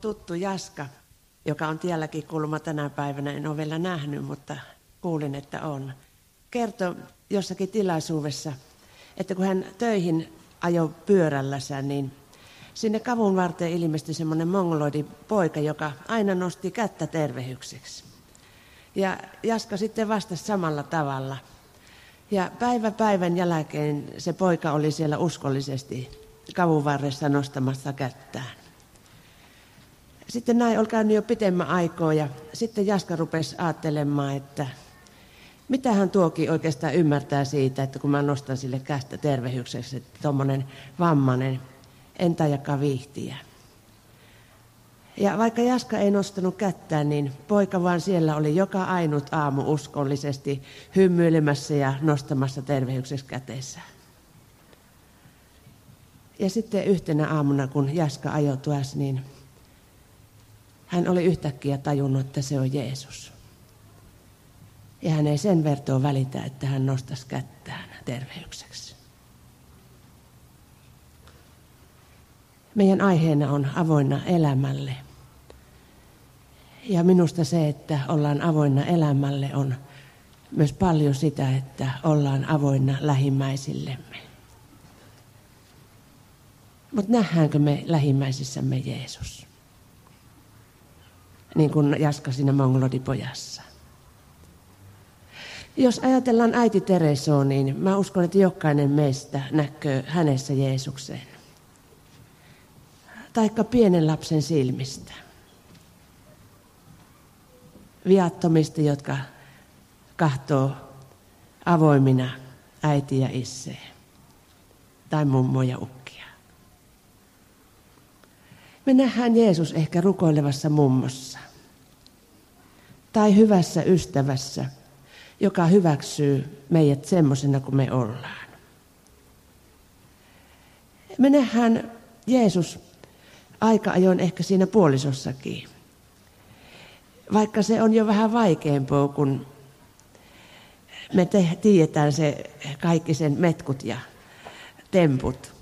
tuttu Jaska, joka on tielläkin kuulemma tänä päivänä, en ole vielä nähnyt, mutta kuulin, että on. Kertoi jossakin tilaisuudessa, että kun hän töihin ajoi pyörällänsä, niin sinne kavun varteen ilmestyi semmoinen mongoloidi poika, joka aina nosti kättä tervehykseksi. Ja Jaska sitten vastasi samalla tavalla. Ja päivän jälkeen se poika oli siellä uskollisesti kavun varressa nostamassa kättään. Sitten näin oli käynyt jo pitemmän aikaa ja sitten Jaska rupesi ajattelemaan, että mitä hän tuokin oikeastaan ymmärtää siitä, että kun mä nostan sille kättä tervehykseksi, että tuommoinen vammainen en tajakaan viihtiä. Ja vaikka Jaska ei nostanut kättään, niin poika vaan siellä oli joka ainut aamu uskollisesti hymyilemässä ja nostamassa tervehykseksi käteensä. Ja sitten yhtenä aamuna, kun Jaska ajoi tuossa, niin hän oli yhtäkkiä tajunnut, että se on Jeesus. Ja hän ei sen vertoon välitä, että hän nostaisi kättään tervehykseksi. Meidän aiheena on avoinna elämälle. Ja minusta se, että ollaan avoinna elämälle, on myös paljon sitä, että ollaan avoinna lähimmäisillemme. Mutta nähdäänkö me lähimmäisissämme Jeesus? Niin kuin Jaska siinä mongolodipojassa. Jos ajatellaan äiti Teresoa, niin mä uskon, että jokainen meistä näkee hänessä Jeesuksen. Taikka pienen lapsen silmistä. Viattomista, jotka kahtoo avoimina äiti ja isää. Tai mummo ja ukkia. Me nähdään Jeesus ehkä rukoilevassa mummossa. Tai hyvässä ystävässä, joka hyväksyy meidät semmoisena kuin me ollaan. Me nähdään Jeesus aika ajoin ehkä siinä puolisossakin. Vaikka se on jo vähän vaikeampaa, kun me tiedetään se kaikki sen metkut ja temput.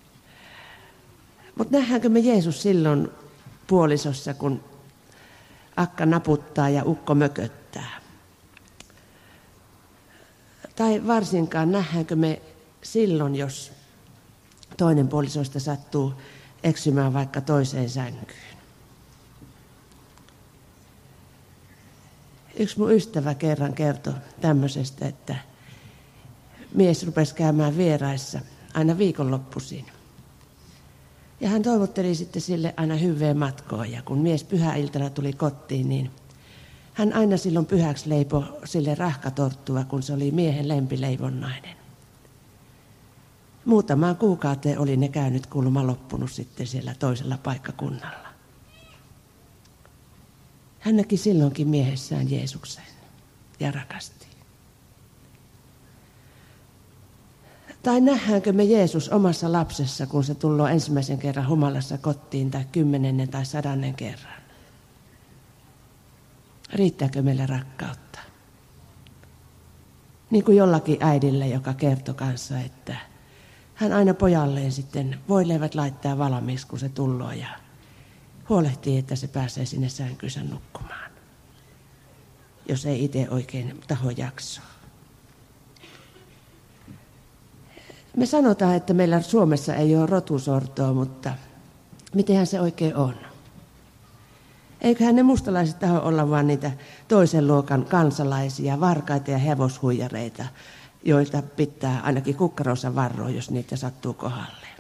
Mutta nähdäänkö me Jeesus silloin puolisossa, kun akka naputtaa ja ukko mököttää? Tai varsinkaan nähdäänkö me silloin, jos toinen puolisoista sattuu eksymään vaikka toiseen sänkyyn. Yksi mun ystävä kerran kertoi tämmöisestä, että mies rupesi käymään vieraissa aina viikonloppuisin. Ja hän toivotteli sitten sille aina hyvää matkoa. Ja kun mies pyhäiltana tuli kotiin, niin hän aina silloin pyhäksi leipoi sille rahkatorttua, kun se oli miehen lempileivonnainen. Muutamaan kuukauteen oli ne käynyt kuulemma loppunut sitten siellä toisella paikkakunnalla. Hän näki silloinkin miehessään Jeesuksen ja rakasti. Tai nähdäänkö me Jeesus omassa lapsessa, kun se tulee ensimmäisen kerran humalassa kotiin tai 10. tai 100. kerran? Riittääkö meille rakkautta? Niin kuin jollakin äidille, joka kertoi kanssa, että hän aina pojalleen sitten voileivät laittaa valmiiksi, kun se tulloo ja huolehtii, että se pääsee sinne sänkynsä nukkumaan, jos ei itse oikein taho jaksoa. Me sanotaan, että meillä Suomessa ei ole rotusortoa, mutta mitenhän se oikein on? Eiköhän ne mustalaiset taho olla vaan niitä toisen luokan kansalaisia, varkaita ja hevoshuijareita, joilta pitää ainakin kukkaronsa varoa, jos niitä sattuu kohdalle.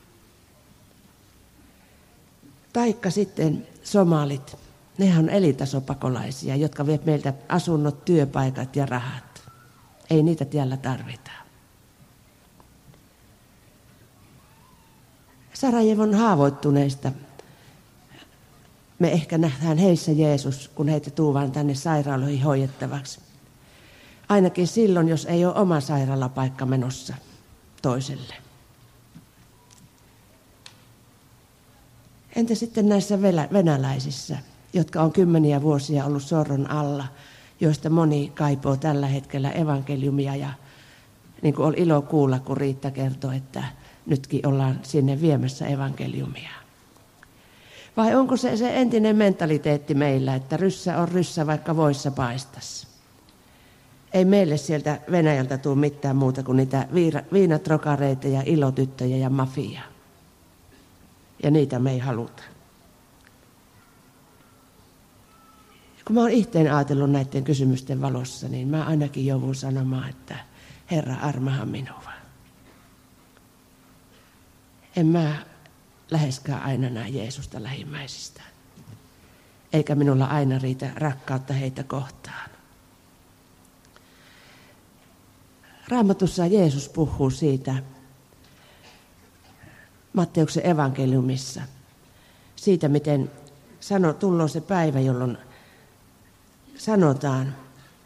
Taikka sitten somalit, nehän on elintasopakolaisia, jotka vievät meiltä asunnot, työpaikat ja rahat. Ei niitä tiellä tarvita. Sarajevon haavoittuneista me ehkä nähdään heissä Jeesus, kun heitä tuodaan tänne sairaaloihin hoidettavaksi. Ainakin silloin, jos ei ole oma sairaalapaikka menossa toiselle. Entä sitten näissä venäläisissä, jotka on 10 vuosia ollut sorron alla, joista moni kaipoo tällä hetkellä evankeliumia ja niin kuin oli ilo kuulla, kun Riitta kertoi, että nytkin ollaan sinne viemässä evankeliumia. Vai onko se entinen mentaliteetti meillä, että ryssä on ryssä, vaikka voissa paistas? Ei meille sieltä Venäjältä tule mitään muuta kuin niitä viinatrokareita ja ilotyttöjä ja mafiaa. Ja niitä me ei haluta. Kun mä oon itteen ajatellut näiden kysymysten valossa, niin mä ainakin joudun sanomaan, että Herra, armaha minua. En mä läheskään aina näe Jeesusta lähimmäisistä. Eikä minulla aina riitä rakkautta heitä kohtaan. Raamatussa Jeesus puhuu siitä Matteuksen evankeliumissa. Siitä, miten tullaan se päivä, jolloin sanotaan,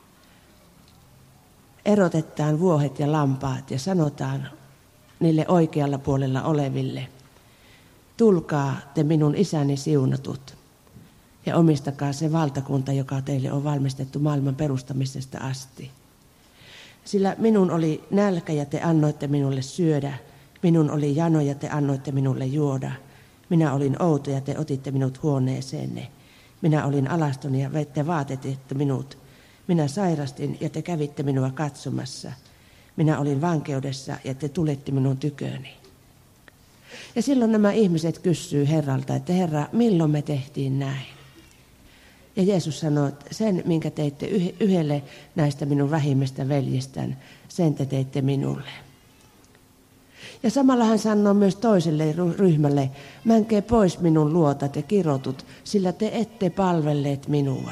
erotetaan vuohet ja lampaat ja sanotaan niille oikealla puolella oleville, tulkaa te minun isäni siunatut ja omistakaa se valtakunta, joka teille on valmistettu maailman perustamisesta asti. Sillä minun oli nälkä ja te annoitte minulle syödä, minun oli jano ja te annoitte minulle juoda, minä olin outo ja te otitte minut huoneeseenne, minä olin alaston ja te vaatetitte minut, minä sairastin ja te kävitte minua katsomassa, minä olin vankeudessa ja te tulitte minun tyköni. Ja silloin nämä ihmiset kysyy Herralta, että Herra, milloin me tehtiin näin? Ja Jeesus sanoo, että sen, minkä teitte yhdelle näistä minun vähimmistä veljestään, sen te teitte minulle. Ja samalla hän sanoo myös toiselle ryhmälle, menkää pois minun luota te kirotut, sillä te ette palvelleet minua.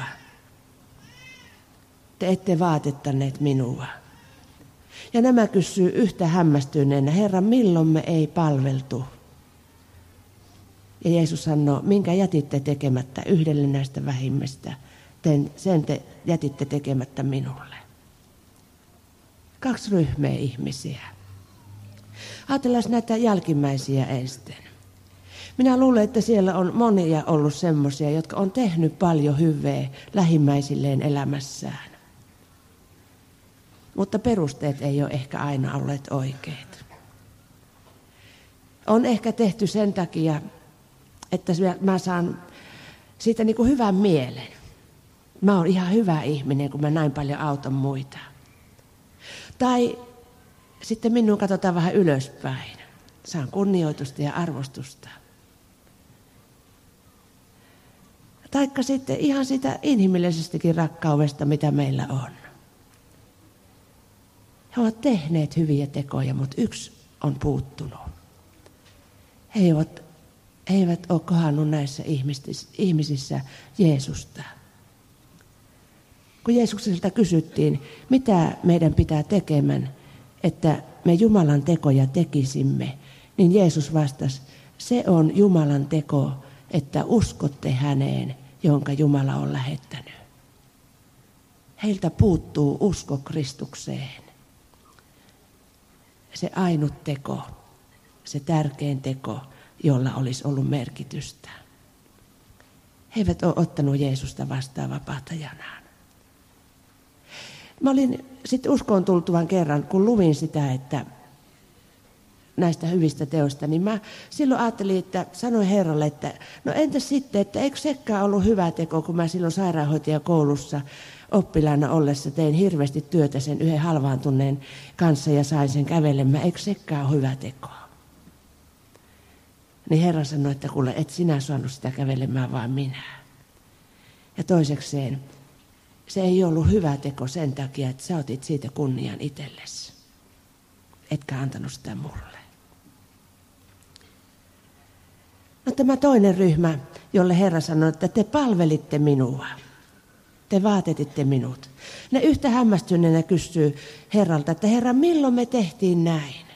Te ette vaatettaneet minua. Ja nämä kysyy yhtä hämmästyneenä, Herra, milloin me ei palveltu? Ja Jeesus sanoo, minkä jätitte tekemättä yhdelle näistä vähimmistä, sen te jätitte tekemättä minulle. 2 ryhmää ihmisiä. Ajatellaan näitä jälkimmäisiä ensin. Minä luulen, että siellä on monia ollut semmoisia, jotka on tehnyt paljon hyvää lähimmäisilleen elämässään. Mutta perusteet ei ole ehkä aina olleet oikeat. On ehkä tehty sen takia, että mä saan siitä niin kuin hyvän mielen. Mä oon ihan hyvä ihminen, kun mä näin paljon autan muita. Tai sitten minun katsotaan vähän ylöspäin. Saan kunnioitusta ja arvostusta. Taikka sitten ihan sitä inhimillisestikin rakkaudesta, mitä meillä on. He ovat tehneet hyviä tekoja, mutta yksi on puuttunut. He eivät ole kohdannut näissä ihmisissä Jeesusta. Kun Jeesukselta kysyttiin, mitä meidän pitää tekemään, että me Jumalan tekoja tekisimme, niin Jeesus vastasi, se on Jumalan teko, että uskotte häneen, jonka Jumala on lähettänyt. Heiltä puuttuu usko Kristukseen. Se ainut teko, se tärkein teko, jolla olisi ollut merkitystä. He eivät ole ottanut Jeesusta vastaan vapahtajanaan. Mä olin sitten uskoon tultuvan kerran, kun luvin sitä, että näistä hyvistä teoista, niin mä silloin ajattelin, että sanoin Herralle, että no entäs sitten, että eikö sekään ollut hyvä teko, kun mä silloin sairaanhoitajakoulussa oppilaana ollessa tein hirveästi työtä sen yhden halvaantuneen kanssa ja sain sen kävelemään, eikö sekään ole hyvä teko? Niin Herra sanoi, että kuule, et sinä saanut sitä kävelemään, vaan minä. Ja toisekseen, se ei ollut hyvä teko sen takia, että sä otit siitä kunnian itsellesi. Etkä antanut sitä mulle. No tämä toinen ryhmä, jolle Herra sanoi, että te palvelitte minua. Te vaatetitte minut. Ne yhtä hämmästyneenä kysyy Herralta, että Herra, milloin me tehtiin näin?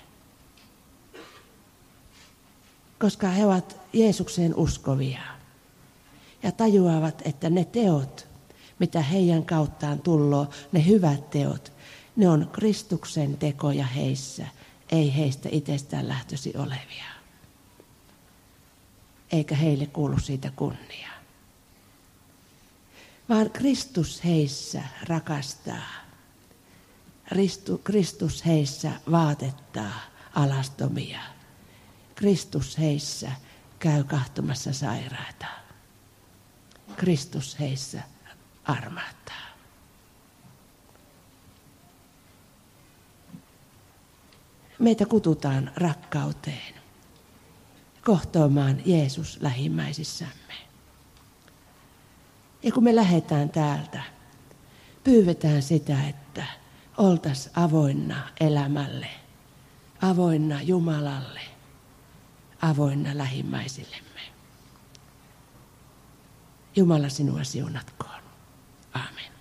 Koska he ovat Jeesukseen uskovia ja tajuavat, että ne teot, mitä heidän kauttaan tulloo, ne hyvät teot, ne on Kristuksen tekoja heissä, ei heistä itsestään lähtösi olevia. Eikä heille kuulu siitä kunnia. Vaan Kristus heissä rakastaa. Kristus heissä vaatettaa alastomia. Kristus heissä käy kahtumassa sairaita. Kristus heissä armahtaa. Meitä kutsutaan rakkauteen, kohtaamaan Jeesus lähimmäisissämme. Ja kun me lähdetään täältä, pyydetään sitä, että oltaisiin avoinna elämälle, avoinna Jumalalle, avoinna lähimmäisillemme. Jumala sinua siunatkoon. Aamen.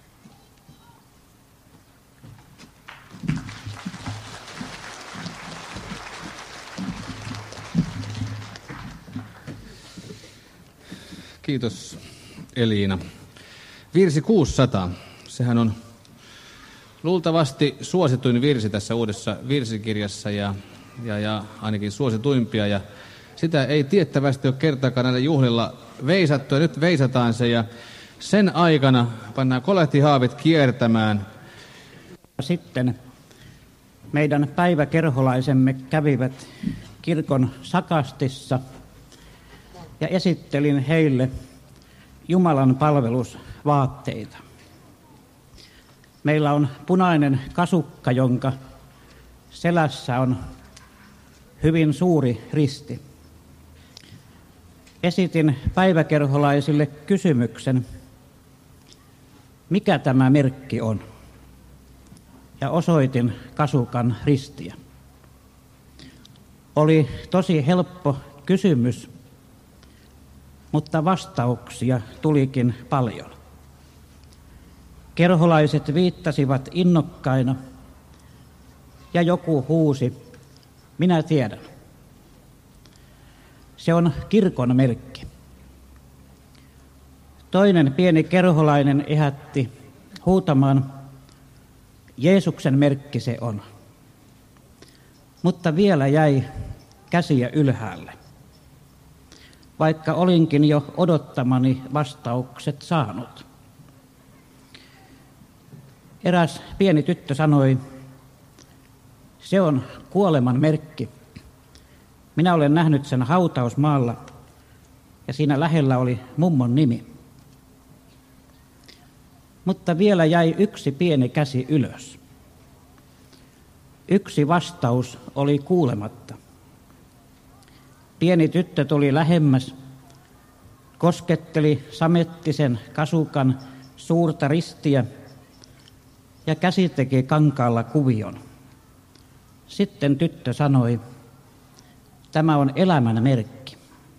Kiitos Eliina. Virsi 600. Sehän on luultavasti suosituin virsi tässä uudessa virsikirjassa ja ainakin suosituimpia. Ja sitä ei tiettävästi ole kertaakaan näillä juhlilla veisattu ja nyt veisataan se ja sen aikana pannaan kolehtihaavit kiertämään. Sitten meidän päiväkerholaisemme kävivät kirkon sakastissa ja esittelin heille Jumalan palvelusvaatteita. Meillä on punainen kasukka, jonka selässä on hyvin suuri risti. Esitin päiväkerholaisille kysymyksen, mikä tämä merkki on, ja osoitin kasukan ristiä. Oli tosi helppo kysymys, mutta vastauksia tulikin paljon. Kerholaiset viittasivat innokkaina ja joku huusi, minä tiedän. Se on kirkon merkki. Toinen pieni kerholainen ehätti huutamaan, Jeesuksen merkki se on. Mutta vielä jäi käsiä ylhäälle, vaikka olinkin jo odottamani vastaukset saanut. Eräs pieni tyttö sanoi, se on kuoleman merkki. Minä olen nähnyt sen hautausmaalla ja siinä lähellä oli mummon nimi. Mutta vielä jäi yksi pieni käsi ylös. Yksi vastaus oli kuulematta. Pieni tyttö tuli lähemmäs, kosketteli samettisen kasukan suurta ristiä ja käsi teki kankaalla kuvion. Sitten tyttö sanoi, tämä on elämän merkki.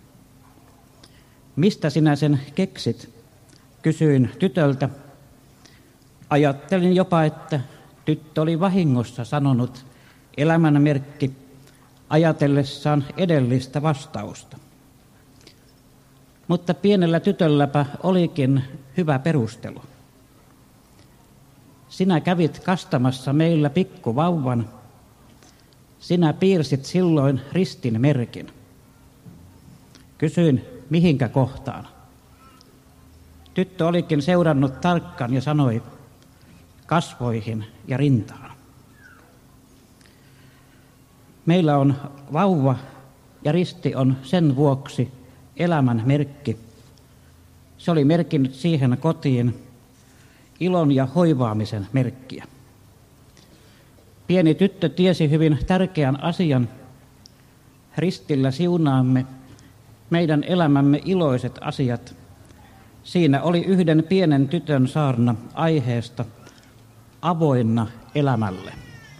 Mistä sinä sen keksit? Kysyin tytöltä. Ajattelin jopa, että tyttö oli vahingossa sanonut elämän merkki ajatellessaan edellistä vastausta. Mutta pienellä tytölläpä olikin hyvä perustelu. Sinä kävit kastamassa meillä pikkuvauvan. Sinä piirsit silloin ristin merkin. Kysyin, mihinkä kohtaan. Tyttö olikin seurannut tarkkaan ja sanoi, kasvoihin ja rintaan. Meillä on vauva ja risti on sen vuoksi elämän merkki. Se oli merkinnyt siihen kotiin ilon ja hoivaamisen merkkiä. Pieni tyttö tiesi hyvin tärkeän asian. Ristillä siunaamme meidän elämämme iloiset asiat. Siinä oli yhden pienen tytön saarna aiheesta avoinna elämälle.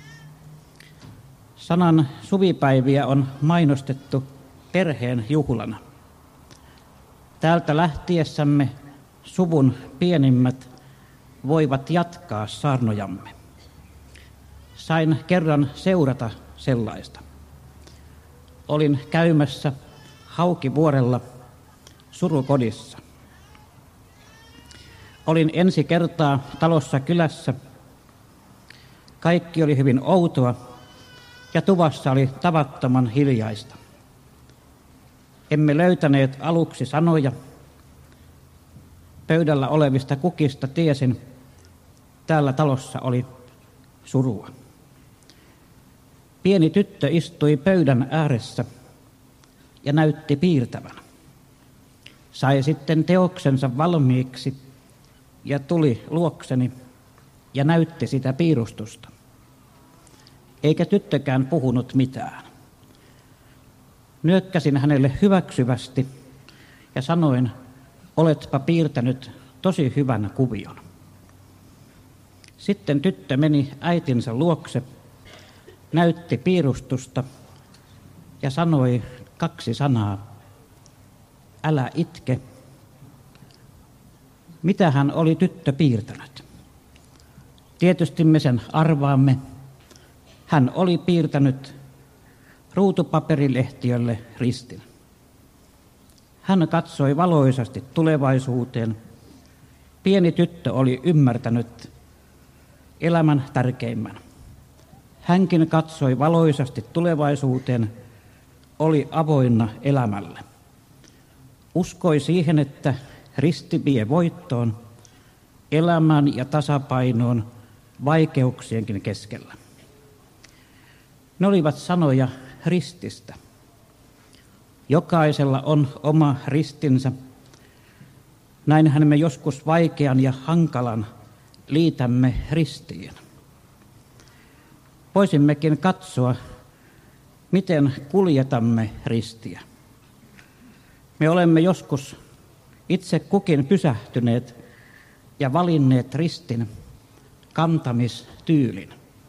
Sanan suvipäiviä on mainostettu perheen juhlana. Täältä lähtiessämme suvun pienimmät voivat jatkaa saarnojamme. Sain kerran seurata sellaista. Olin käymässä Haukivuorella surukodissa. Olin ensi kertaa talossa kylässä. Kaikki oli hyvin outoa ja tuvassa oli tavattoman hiljaista. Emme löytäneet aluksi sanoja. Pöydällä olevista kukista tiesin, täällä talossa oli surua. Pieni tyttö istui pöydän ääressä. ja näytti piirtävän. Sai sitten teoksensa valmiiksi ja tuli luokseni ja näytti sitä piirustusta. Eikä tyttökään puhunut mitään. Nyökkäsin hänelle hyväksyvästi ja sanoin, oletpa piirtänyt tosi hyvän kuvion. Sitten tyttö meni äitinsä luokse, näytti piirustusta ja sanoi 2 sanaa. Älä itke. Mitä hän oli tyttö piirtänyt? Tietysti me sen arvaamme. Hän oli piirtänyt ruutupaperilehtiölle ristin. Hän katsoi valoisasti tulevaisuuteen. Pieni tyttö oli ymmärtänyt elämän tärkeimmän. Hänkin katsoi valoisasti tulevaisuuteen, oli avoinna elämälle. Uskoi siihen, että risti vie voittoon, elämään ja tasapainoon vaikeuksienkin keskellä. Ne olivat sanoja rististä. Jokaisella on oma ristinsä. Näinhän me joskus vaikean ja hankalan liitämme ristiin. Voisimmekin katsoa, miten kuljetamme ristiä. Me olemme joskus itse kukin pysähtyneet ja valinneet ristin kantamistyylin.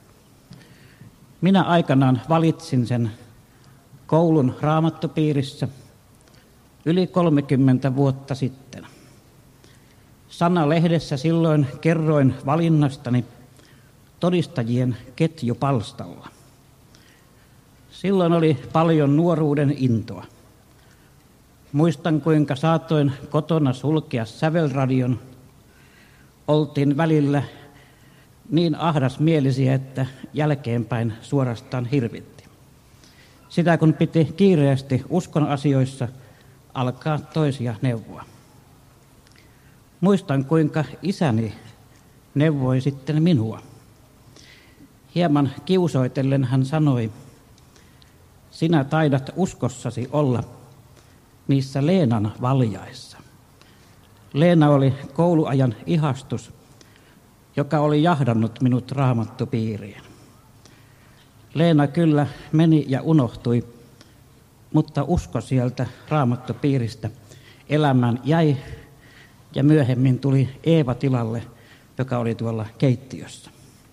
Minä aikanaan valitsin sen koulun raamattopiirissä yli 30 vuotta sitten. Sanalehdessä silloin kerroin valinnastani todistajien ketjupalstalla. Silloin oli paljon nuoruuden intoa. Muistan, kuinka saatoin kotona sulkea sävelradion. Oltiin välillä niin ahdasmielisiä, että jälkeenpäin suorastaan hirvitti. Sitä kun piti kiireesti uskon asioissa alkaa toisia neuvoa. Muistan, kuinka isäni neuvoi sitten minua. Hieman kiusoitellen hän sanoi, sinä taidat uskossasi olla niissä Leenan valjaissa. Leena oli kouluajan ihastus, joka oli jahdannut minut raamattopiiriin. Leena kyllä meni ja unohtui, mutta usko sieltä raamattopiiristä elämään jäi ja myöhemmin tuli Eeva tilalle, joka oli tuolla keittiössä.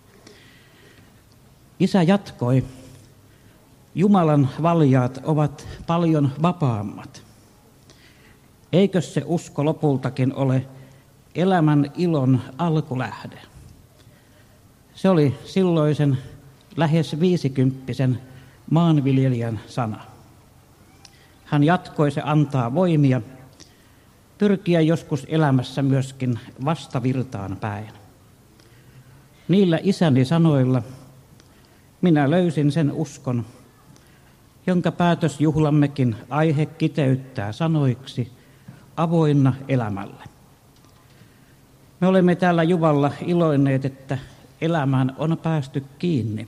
Isä jatkoi, Jumalan valjaat ovat paljon vapaammat. Eikö se usko lopultakin ole elämän ilon alkulähde? Se oli silloisen lähes 50-vuotiaan maanviljelijän sana. Hän jatkoi, se antaa voimia pyrkiä joskus elämässä myöskin vastavirtaan päin. Niillä isäni sanoilla minä löysin sen uskon, jonka päätösjuhlammekin aihe kiteyttää sanoiksi avoinna elämälle. Me olemme täällä Juvalla iloinneet, että elämään on päästy kiinni.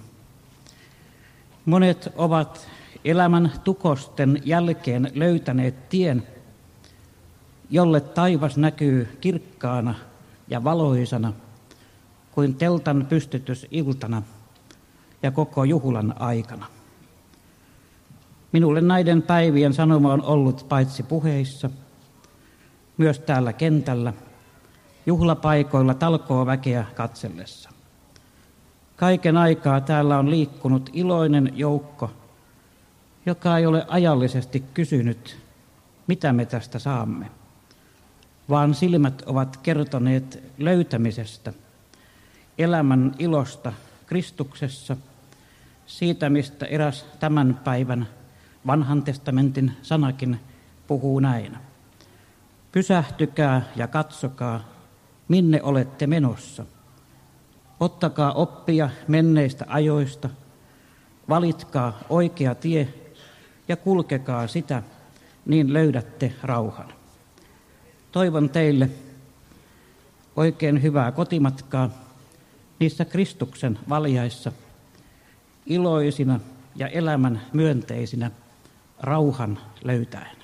Monet ovat elämän tukosten jälkeen löytäneet tien, jolle taivas näkyy kirkkaana ja valoisana kuin teltan pystytys iltana ja koko juhlan aikana. Minulle näiden päivien sanoma on ollut paitsi puheissa, myös täällä kentällä, juhlapaikoilla talkooväkeä katsellessa. Kaiken aikaa täällä on liikkunut iloinen joukko, joka ei ole ajallisesti kysynyt, mitä me tästä saamme, vaan silmät ovat kertoneet löytämisestä, elämän ilosta Kristuksessa, siitä mistä eräs tämän päivän vanhan testamentin sanakin puhuu näin. Pysähtykää ja katsokaa, minne olette menossa. Ottakaa oppia menneistä ajoista, valitkaa oikea tie ja kulkekaa sitä, niin löydätte rauhan. Toivon teille oikein hyvää kotimatkaa niissä Kristuksen valjaissa, iloisina ja elämän myönteisinä rauhan löytäen.